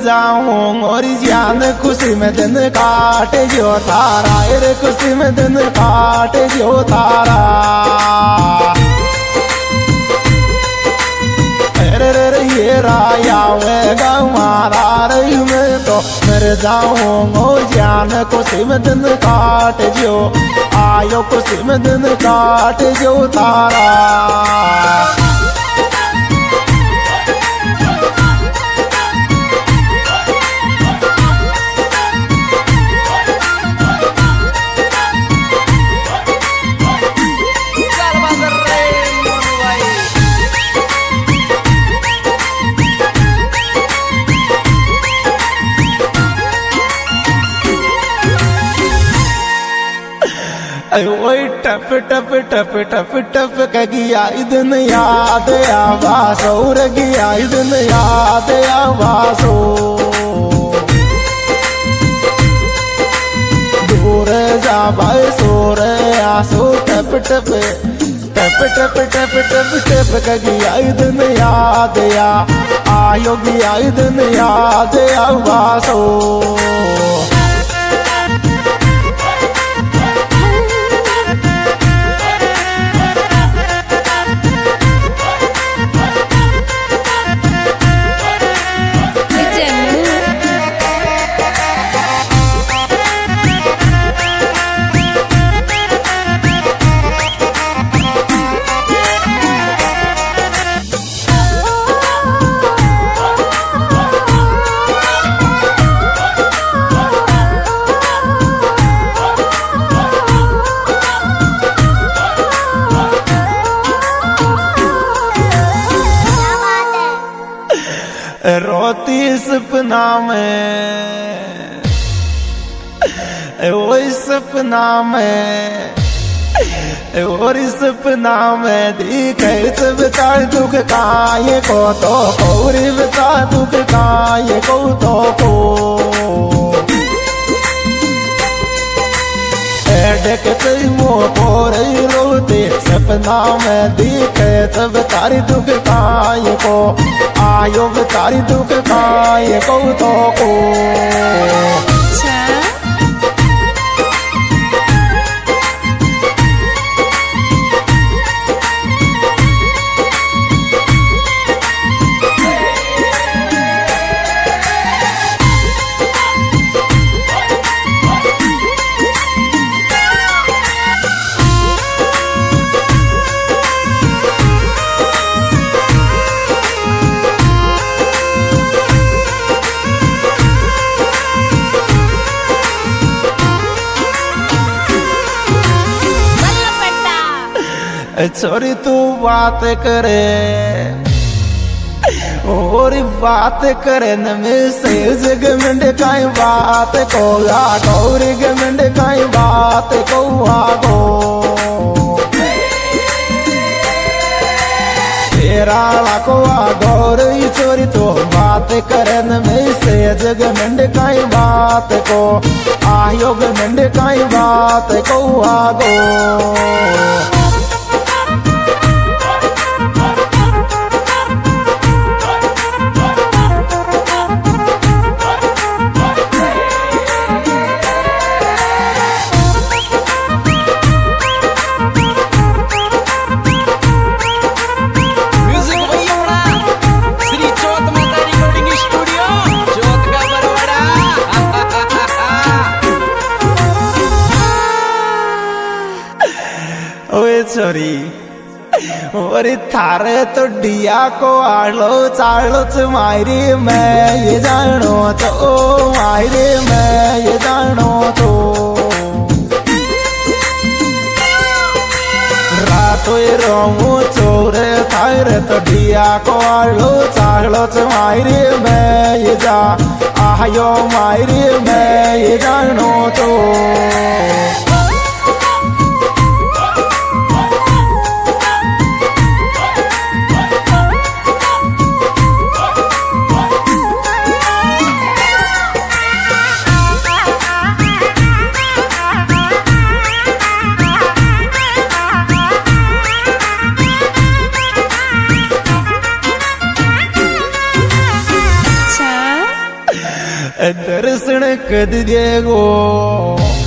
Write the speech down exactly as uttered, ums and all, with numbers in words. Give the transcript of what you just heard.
जाऊं और जान खुशी में दिन काट जो तारा रे खुशी में दिन काट जो तारा रे रे रे ये राया वे गमारा रे मैं तो मर जाऊं और जान खुशी में दिन काट जो आयो खुशी में दिन काट जो तारा वही टप टप टप टप टप कगिया इदन याद आवासो रगिया इदन याद आवासो दूर जा भाई सोर आसो टप टप टप टप टप टप टप कगिया इदन याद आ आयो गिया इदन याद आवासो रोती सपना में वो सपना में और सपना में दिखे सब बता दुख काये को तो कौरी बता दुख काये को तो को डकते मो पोरे रोते सपना में दिखे सब तारी दुख काये को आयो तारी दुख काये को तो को छोरी तू बात करे और बात करे न में से जगमंड काई बात को या गौरी गमंड काई बात को आगो तेरा लाको गौरी छोरी तो बात करे न में से जगमंड काई बात को आयो गमंड काई बात को आगो छोरी और थारे तो डिया को आलो चालो च मायरे मैं ये जानो तो मायरे मैं ये जानो तो रातों रोमो चोरे थारे तो डिया को आलो चालो च मायरे मैं ये जा आयो मायरे मैं ये जानो तो दर्शन कद देगो